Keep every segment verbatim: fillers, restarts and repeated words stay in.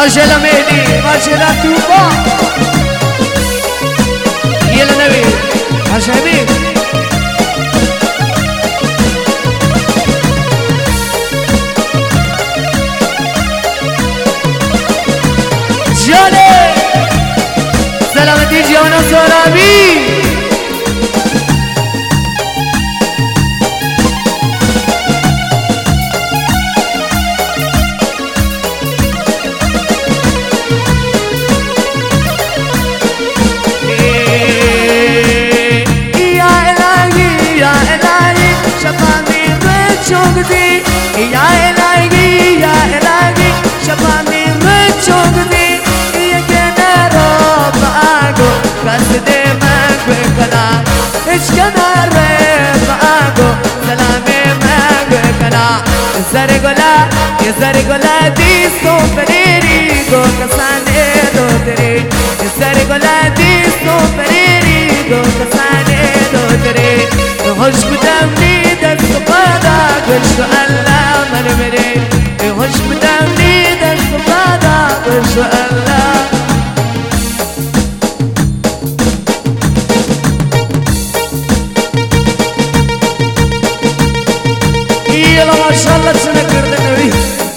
ماشاءالله مهدي ماشاءالله توبا يلا نبي هاشمي جاني سلامتي جوانا سورابي يا إلهي يا إلهي شبابي متشوقتي يا كنا رب أقو قصدي مك بكنا إيش كنا رب أقو سلامي مك بكنا زرقلا يا زرقلا دي سوبريري دو كساني دو تري زرقلا دي سوبريري دو كساني دو تري خوش بدمني دست بادا خوش الله من مري خوش بدمني دست بادا خوش الله يلا ما شاء الله تسنكر النبي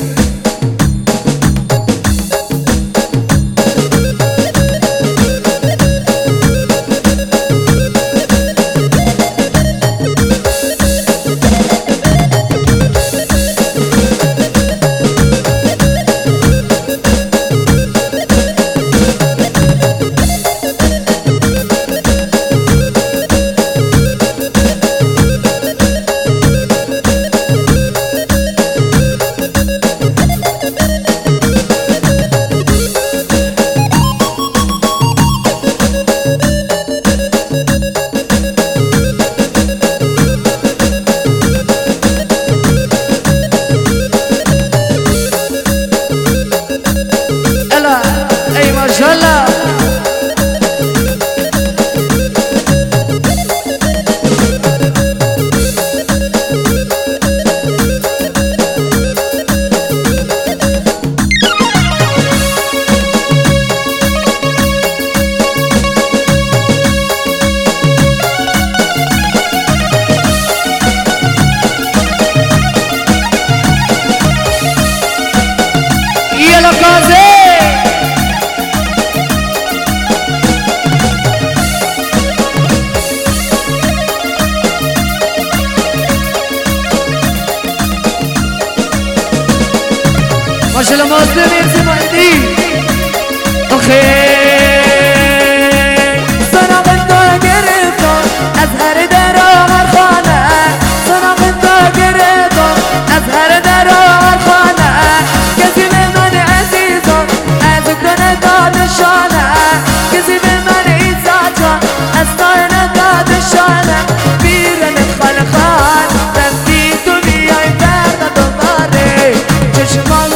ماشاءالله مازده مرسی مهدی آخه سراغ تو گرفتم از هر در و هر خانه سراغ تو گرفتم از هر در و هر خانه کسی به من عزیزم از کنه دادشانه کسی به من ایزاتا از تاینه دادشانه بیرن خلقان رفتی تو بیای برد دوباره چشمان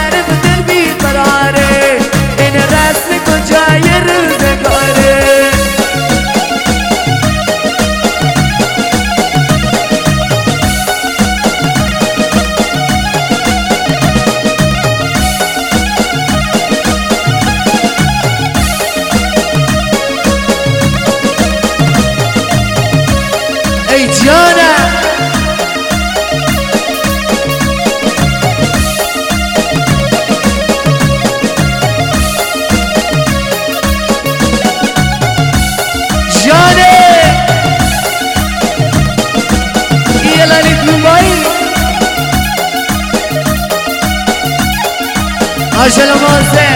ماشاءالله مازده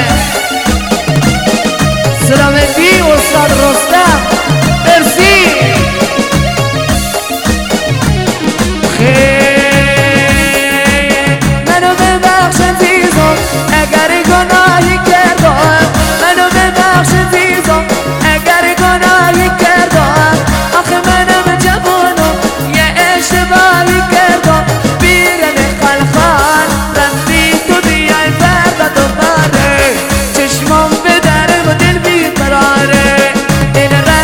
سلامتی استاد رستم مرسی منو ببخش عزیزم اگر گناهی کردم منو ببخش عزیزم اگر گناهی کردم آخه منم جوانم یه اشتباهی کردم بیرن خلخان رفتی تو بیای فردا دوباره چشمام به در و دل بیقراره این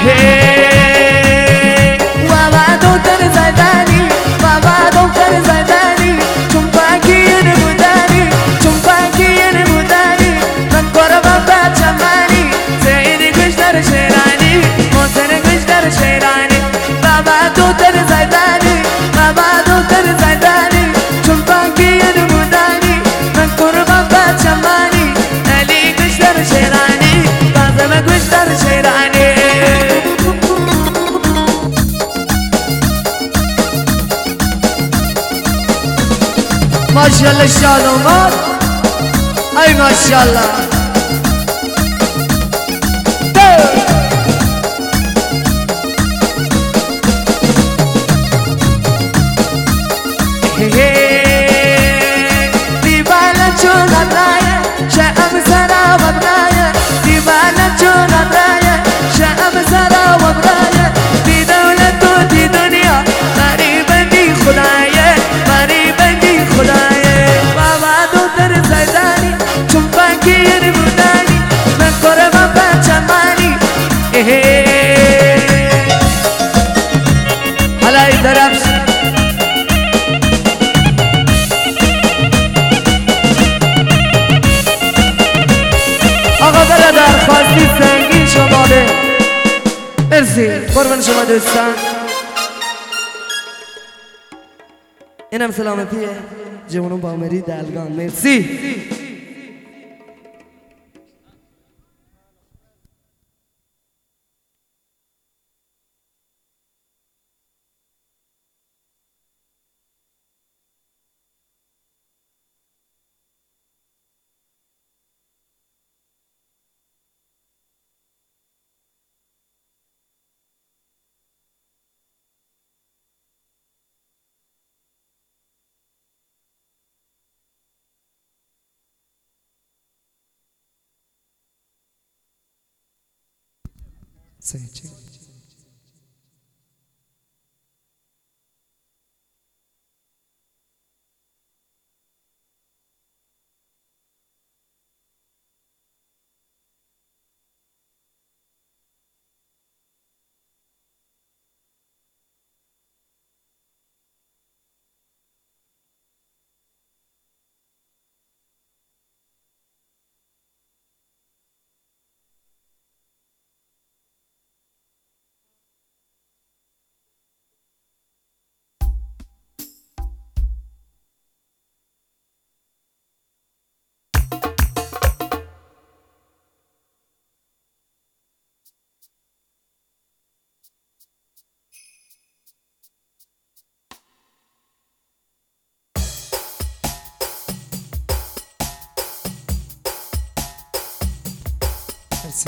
و بعد دختر زدنی و بعد دختر زدنی چون پاکی نمودنی چون پاکی نمودنی من قربم بچه منی سیدی گوش در شیرانی محسن گوش در شیرانی و بعد دختر زدنی و بعد دختر زدنی چون پاکی نمودنی من قربم بچه منی علی گوش در شیرانی بازم گوش در شیرانی ماشاءالله شاد آمد ای ماشاءالله دیوالا چون غبرایه شعب سرا وبرایه دیوالا چون غبرایه شعب سرا وبرایه دی دولت و دی دنیا غریبه دی خدایه غریبه دی خدایه بابا دختر زیدانی چون پاکی نمودنی من قربم بچه منی حالا این طرف آقا برادر خواستی سنگین شماله مرسی قربان شما دوستان اینم سلامتیه جوانون با مری دلگان مرسی Sente. Merci.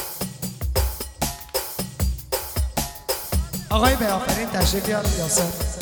آقای به آفرین تشریف بیار یاسر